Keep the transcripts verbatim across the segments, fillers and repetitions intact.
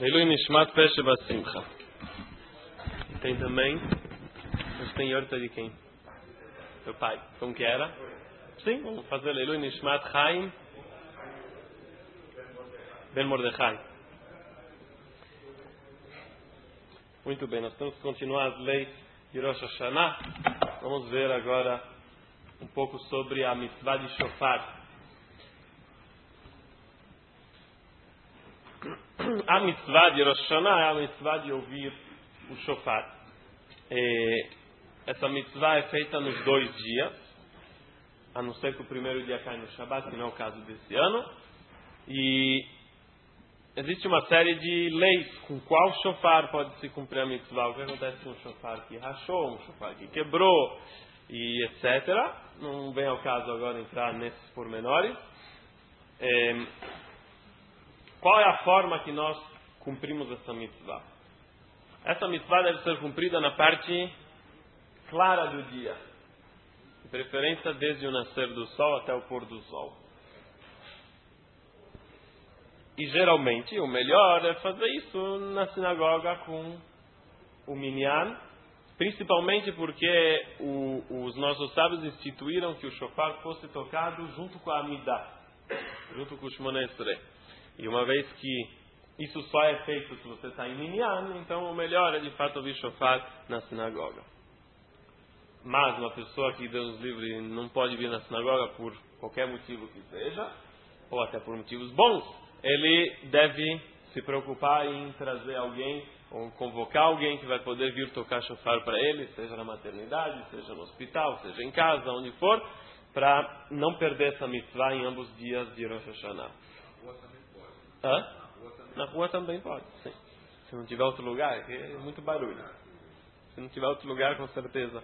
Leilui Nishmat Pesha Basimcha. E tem também, mas tem horta de quem? Meu pai. Como que era? Sim, vamos fazer Leilui Nishmat Chaim Ben Mordechai. Muito bem, nós temos que continuar as leis de Rosh Hashanah. Vamos ver agora um pouco sobre a mitzvah de shofar. A mitzvah de Rosh Hashanah é a mitzvah de ouvir o shofar. É, essa mitzvah é feita nos dois dias, a não ser que o primeiro dia cai no Shabbat, que não é o caso desse ano. E existe uma série de leis com qual shofar pode se cumprir a mitzvah. O que acontece com um shofar que rachou, um shofar que quebrou, e etcétera. Não vem ao caso agora entrar nesses pormenores. É, Qual é a forma que nós cumprimos essa mitzvah? Essa mitzvah deve ser cumprida na parte clara do dia. De preferência desde o nascer do sol até o pôr do sol. E geralmente o melhor é fazer isso na sinagoga com o minyan. Principalmente porque o, os nossos sábios instituíram que o shofar fosse tocado junto com a Amidah. Junto com o Shmoneh Esrei. E uma vez que isso só é feito se você está em minyan, então o melhor é de fato ouvir shofar na sinagoga. Mas uma pessoa que Deus nos livre não pode vir na sinagoga por qualquer motivo que seja, ou até por motivos bons, ele deve se preocupar em trazer alguém, ou convocar alguém que vai poder vir tocar shofar para ele, seja na maternidade, seja no hospital, seja em casa, onde for, para não perder essa mitzvah em ambos os dias de Rosh Hashanah. Hã? Na rua também pode, sim. Se não tiver outro lugar, é muito barulho. Se não tiver outro lugar, com certeza.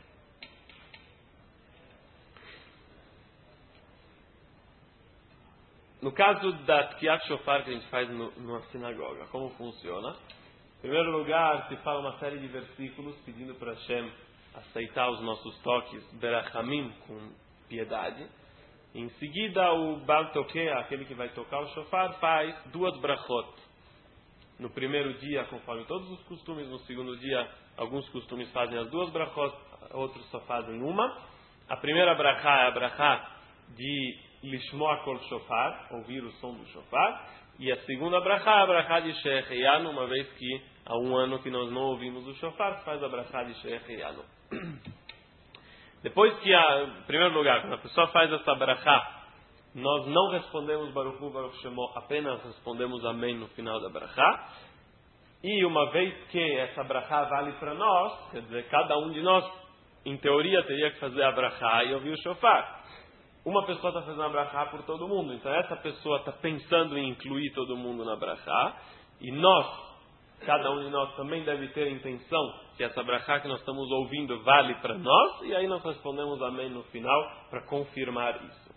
No caso da Tkiat Shofar que a gente faz no, numa sinagoga, como funciona? Em primeiro lugar, se fala uma série de versículos pedindo para Hashem aceitar os nossos toques, Berachamim, com piedade. Em seguida, o Baal Tokea, aquele que vai tocar o shofar, faz duas brachot. No primeiro dia, conforme todos os costumes, no segundo dia, alguns costumes fazem as duas brachot, outros só fazem uma. A primeira brachá é a brachá de Lishmoa Kol Shofar, ouvir o som do shofar. E a segunda brachá é a brachá de Shecheanu, uma vez que há um ano que nós não ouvimos o shofar, faz a brachá de Shecheanu. Depois que, a, em primeiro lugar, quando a pessoa faz essa brachá, nós não respondemos Baruch Hu, Baruch Shemo, apenas respondemos Amém no final da brachá. E uma vez que essa brachá vale para nós, quer dizer, cada um de nós, em teoria, teria que fazer a brachá e ouvir o shofar. Uma pessoa está fazendo a brachá por todo mundo, então essa pessoa está pensando em incluir todo mundo na brachá, e nós, cada um de nós também deve ter a intenção que essa brachá que nós estamos ouvindo vale para nós, e aí nós respondemos amém no final para confirmar isso.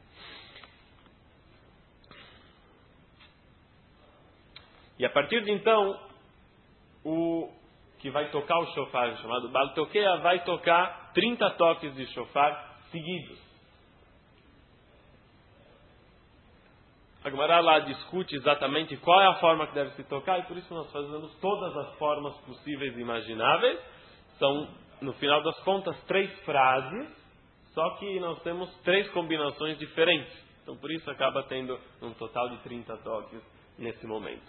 E a partir de então, o que vai tocar o shofar, chamado Baal Tokea, vai tocar trinta toques de shofar seguidos. A Gemara lá discute exatamente qual é a forma que deve se tocar, e por isso nós fazemos todas as formas possíveis e imagináveis. São, no final das contas, três frases, só que nós temos três combinações diferentes. Então, por isso acaba tendo um total de trinta toques nesse momento.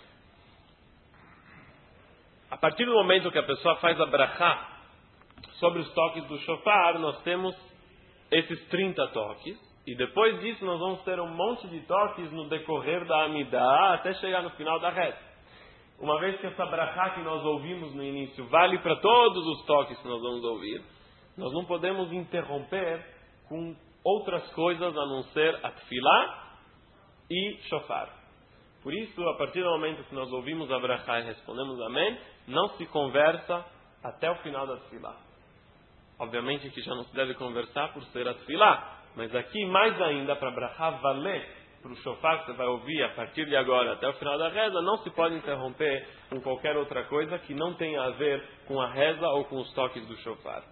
A partir do momento que a pessoa faz a brachá sobre os toques do shofar, nós temos esses trinta toques. E depois disso nós vamos ter um monte de toques no decorrer da Amidah até chegar no final da reza. Uma vez que essa brachá que nós ouvimos no início vale para todos os toques que nós vamos ouvir, nós não podemos interromper com outras coisas a não ser a tefilá e shofar. Por isso, a partir do momento que nós ouvimos a brachá e respondemos amém, não se conversa até o final da tefilá. Obviamente que já não se deve conversar por ser a tefilá, mas aqui, mais ainda, para a brachá valer para o shofar que você vai ouvir a partir de agora até o final da reza, não se pode interromper com qualquer outra coisa que não tenha a ver com a reza ou com os toques do shofar.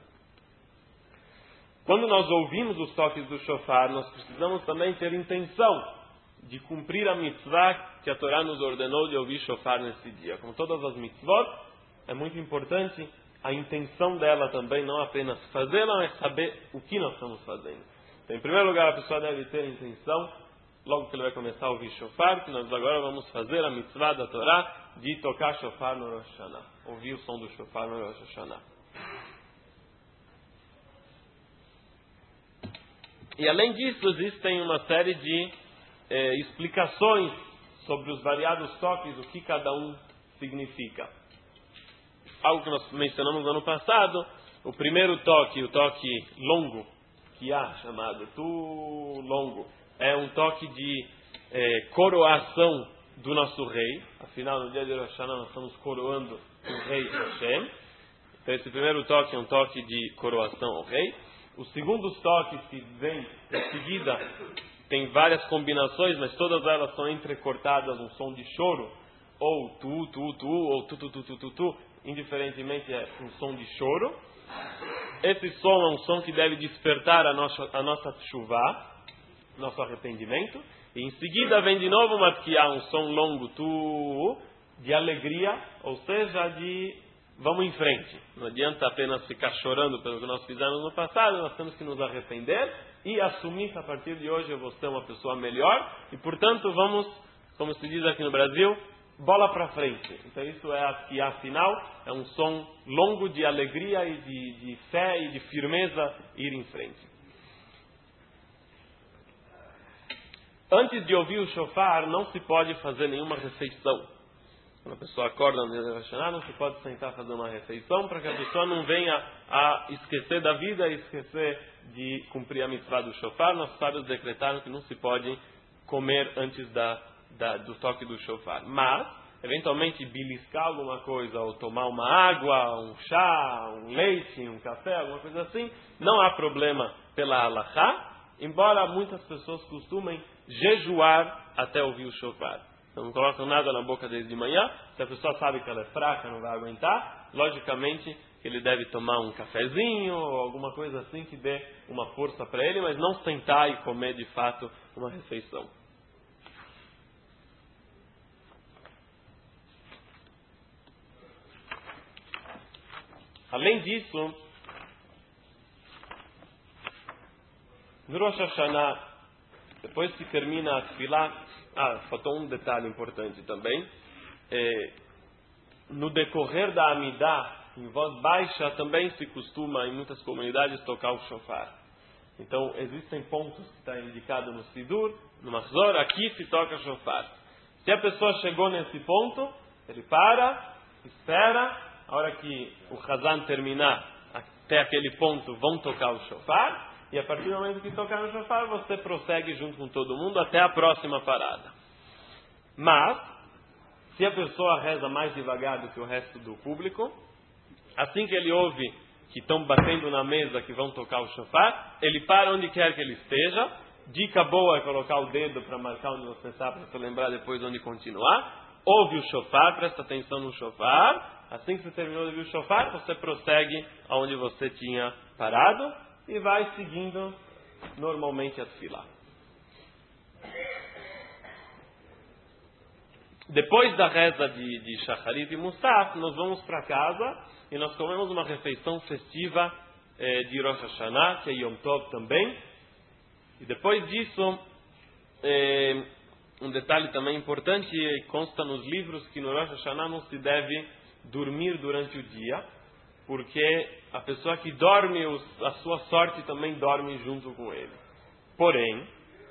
Quando nós ouvimos os toques do shofar, nós precisamos também ter intenção de cumprir a mitzvah que a Torá nos ordenou de ouvir shofar nesse dia. Como todas as mitzvot, é muito importante a intenção dela também, não apenas fazê-la, mas saber o que nós estamos fazendo. Então, em primeiro lugar, a pessoa deve ter a intenção, logo que ele vai começar a ouvir shofar, que nós agora vamos fazer a mitzvah da Torá de tocar shofar no Rosh Hashanah, ouvir o som do shofar no Rosh Hashanah. E além disso, existem uma série de eh, explicações sobre os variados toques, o que cada um significa. Algo que nós mencionamos no ano passado, o primeiro toque, o toque longo, que há chamado tu longo, é um toque de eh, coroação do nosso rei. Afinal, no dia de Rosh Hashanah nós estamos coroando o rei Hashem. Então esse primeiro toque é um toque de coroação ao rei. Os segundos toques que vêm em seguida tem várias combinações, mas todas elas são entrecortadas um som de choro, ou tu, tu, tu, ou tu, tu, tu, tu, tu, tu, indiferentemente é um som de choro. Esse som é um som que deve despertar a nossa, a nossa chuvá, nosso arrependimento. E em seguida vem de novo uma tkiá, um som longo, tu, de alegria, ou seja, de vamos em frente. Não adianta apenas ficar chorando pelo que nós fizemos no passado, nós temos que nos arrepender e assumir que a partir de hoje eu vou ser uma pessoa melhor e, portanto, vamos, como se diz aqui no Brasil, bola para frente. Então isso é a tkiá final, é um som longo de alegria e de, de fé e de firmeza ir em frente. Antes de ouvir o shofar, não se pode fazer nenhuma refeição. Quando a pessoa acorda no dia de Rosh Hashanah, não se pode sentar fazer uma refeição para que a pessoa não venha a esquecer da vida e esquecer de cumprir a mitzvah do shofar. Nossos sábios decretaram que não se pode comer antes da, da, do toque do shofar. Mas, eventualmente, beliscar alguma coisa, ou tomar uma água, um chá, um leite, um café, alguma coisa assim, não há problema pela halachá, embora muitas pessoas costumem jejuar até ouvir o shofar. Então não colocam nada na boca desde de manhã. Se a pessoa sabe que ela é fraca, não vai aguentar, logicamente ele deve tomar um cafezinho ou alguma coisa assim que dê uma força para ele, mas não sentar e comer de fato uma refeição. Além disso, no Rosh Hashanah, depois que termina a tefilá, ah, faltou um detalhe importante também. É, no decorrer da Amidá, em voz baixa, também se costuma, em muitas comunidades, tocar o shofar. Então, existem pontos que está indicado no Sidur, no Mahzor, aqui se toca shofar. Se a pessoa chegou nesse ponto, ele para, espera, a hora que o Hazan terminar, até aquele ponto, vão tocar o shofar. E a partir do momento que tocar no shofar, você prossegue junto com todo mundo até a próxima parada. Mas, se a pessoa reza mais devagar do que o resto do público, assim que ele ouve que estão batendo na mesa que vão tocar o shofar, ele para onde quer que ele esteja. Dica boa é colocar o dedo para marcar onde você está, para você lembrar depois onde continuar. Ouve o shofar, presta atenção no shofar. Assim que você terminou de ouvir o shofar, você prossegue aonde você tinha parado e vai seguindo normalmente a tefilá. Depois da reza de, de Shacharit e Musaf, nós vamos para casa e nós comemos uma refeição festiva eh, de Rosh Hashanah, que é Yom Tov também. E depois disso, eh, um detalhe também importante, consta nos livros que no Rosh Hashanah não se deve dormir durante o dia, porque a pessoa que dorme, a sua sorte também dorme junto com ele. Porém,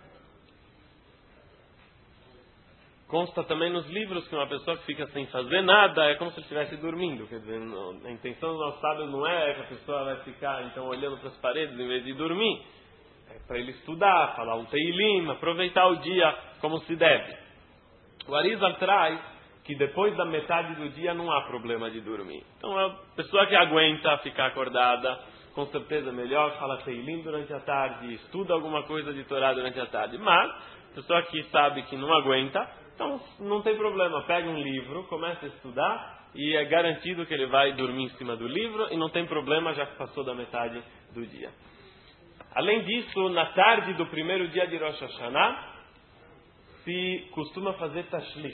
consta também nos livros que uma pessoa que fica sem fazer nada é como se ele estivesse dormindo. Quer dizer, a intenção dos nossos sábios não é que a pessoa vai ficar então olhando para as paredes em vez de dormir. É para ele estudar, falar um teilim, aproveitar o dia como se deve. O Arizal traz que depois da metade do dia não há problema de dormir. Então a pessoa que aguenta ficar acordada, com certeza é melhor, fala teilim durante a tarde, estuda alguma coisa de Torá durante a tarde. Mas, a pessoa que sabe que não aguenta, então não tem problema, pega um livro, começa a estudar e é garantido que ele vai dormir em cima do livro e não tem problema, já que passou da metade do dia. Além disso, na tarde do primeiro dia de Rosh Hashanah, se costuma fazer tashlich.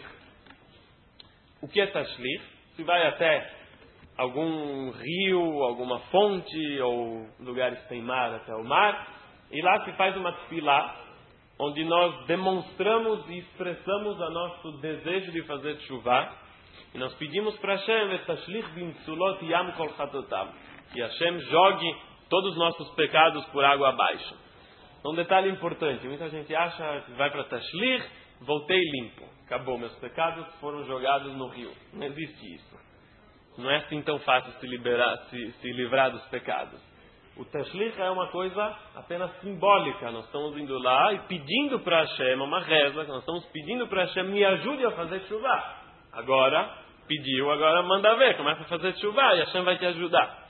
O que é tashlich? Se vai até algum rio, alguma fonte, ou lugares que tem mar até o mar, e lá se faz uma tefilá, onde nós demonstramos e expressamos o nosso desejo de fazer teshuvá, e nós pedimos para Hashem, tashlich b'mtsulot yam kol chatotav, que Hashem jogue todos os nossos pecados por água abaixo. Um detalhe importante, muita gente acha que vai para tashlich, voltei limpo, acabou, meus pecados foram jogados no rio. Não existe isso. Não é assim tão fácil se, liberar, se, se livrar dos pecados. O tashlich é uma coisa apenas simbólica. Nós estamos indo lá e pedindo para Hashem, uma reza, nós estamos pedindo para Hashem, me ajude a fazer teshuvá. Agora, pediu, agora manda ver, começa a fazer teshuvá e Hashem vai te ajudar.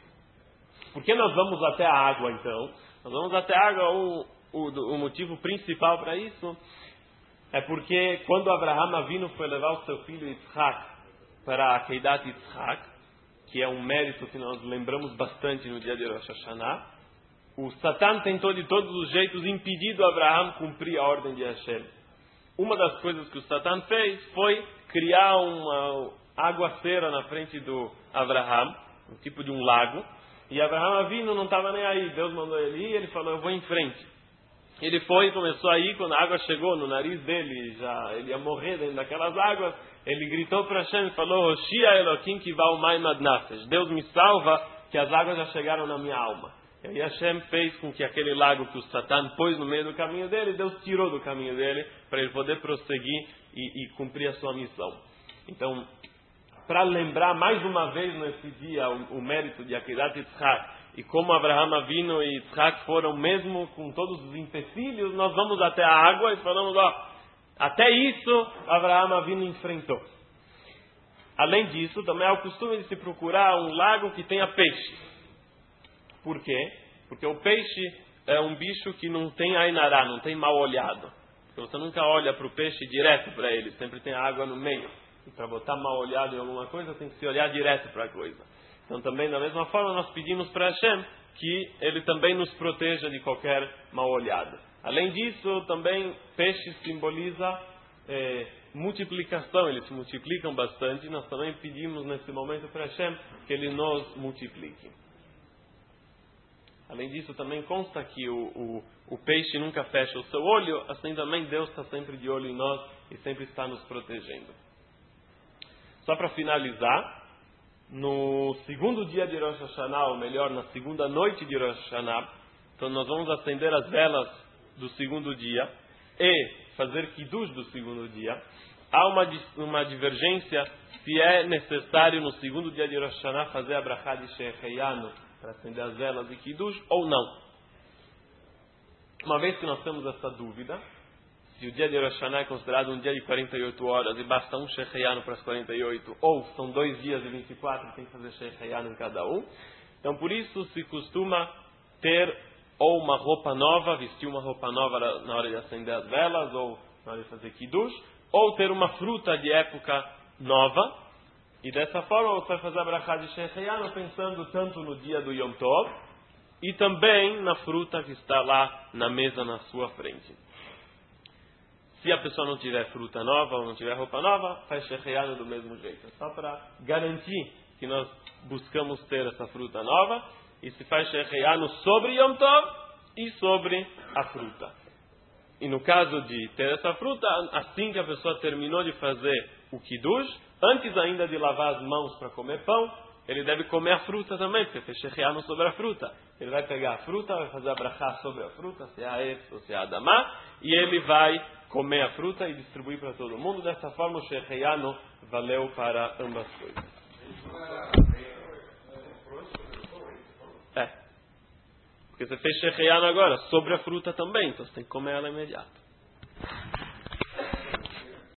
Por que nós vamos até a água então? Nós vamos até a água, o, o, o motivo principal para isso é porque quando Abraham Avinu foi levar o seu filho Yitzhak para a Keidat Yitzhak, que é um mérito que nós lembramos bastante no dia de Rosh Hashanah, o Satan tentou de todos os jeitos impedir do Abraham cumprir a ordem de Hashem. Uma das coisas que o Satan fez foi criar uma aguaceira na frente do Abraham, um tipo de um lago, e Abraham Avinu não estava nem aí. Deus mandou ele ir e ele falou, eu vou em frente. Ele foi e começou a ir. Quando a água chegou no nariz dele, já ele ia morrer dentro daquelas águas, ele gritou para Hashem e falou, Hoshia Elohim kivau mayim ad nafesh, Deus me salva, que as águas já chegaram na minha alma. E aí Hashem fez com que aquele lago que o Satan pôs no meio do caminho dele, Deus tirou do caminho dele, para ele poder prosseguir e, e cumprir a sua missão. Então, para lembrar mais uma vez nesse dia o, o mérito de Akedat Yitzhak, e como Abraham Avinu e Yitzhak foram mesmo com todos os empecilhos, nós vamos até a água e falamos, ó, até isso Abraham Avinu enfrentou. Além disso, também é o costume de se procurar um lago que tenha peixe. Por quê? Porque o peixe é um bicho que não tem ainará, não tem mal olhado. Porque você nunca olha para o peixe direto para ele, sempre tem água no meio. E para botar mal olhado em alguma coisa, tem que se olhar direto para a coisa. Então também, da mesma forma, nós pedimos para Hashem que Ele também nos proteja de qualquer mal olhado. Além disso, também peixe simboliza é, multiplicação, eles se multiplicam bastante, e nós também pedimos nesse momento para Hashem que Ele nos multiplique. Além disso, também consta que o, o, o peixe nunca fecha o seu olho, assim também Deus está sempre de olho em nós e sempre está nos protegendo. Só para finalizar, no segundo dia de Rosh Hashanah, ou melhor, na segunda noite de Rosh Hashanah, então nós vamos acender as velas do segundo dia e fazer Kiddush do segundo dia. Há uma, uma divergência se é necessário no segundo dia de Rosh Hashanah fazer a Brachá de Sheheyanu para acender as velas de Kiddush ou não. Uma vez que nós temos essa dúvida, se o dia de Rosh Hashanah é considerado um dia de quarenta e oito horas e basta um Sheheyanu para as quarenta e oito, ou são dois dias de vinte e quatro e tem que fazer Sheheyanu em cada um, então por isso se costuma ter ou uma roupa nova, vestir uma roupa nova na hora de acender as velas ou na hora de fazer Kiddush, ou ter uma fruta de época nova, e dessa forma você vai fazer a Brachá de Sheheyanu pensando tanto no dia do Yom Tov e também na fruta que está lá na mesa na sua frente. Se a pessoa não tiver fruta nova ou não tiver roupa nova, faz Sheheyanu do mesmo jeito. É só para garantir que nós buscamos ter essa fruta nova. E se faz Sheheyanu sobre Yom Tov e sobre a fruta. E no caso de ter essa fruta, assim que a pessoa terminou de fazer o Kiddush, antes ainda de lavar as mãos para comer pão, ele deve comer a fruta também, porque fez Sheheyanu sobre a fruta. Ele vai pegar a fruta, vai fazer a brachá sobre a fruta, se é a Etz ou se é a Adamá, e ele vai comer a fruta e distribuir para todo mundo. Dessa forma o Sheheyanu valeu para ambas coisas. É. Porque você fez Sheheyanu agora sobre a fruta também, então você tem que comer ela imediato.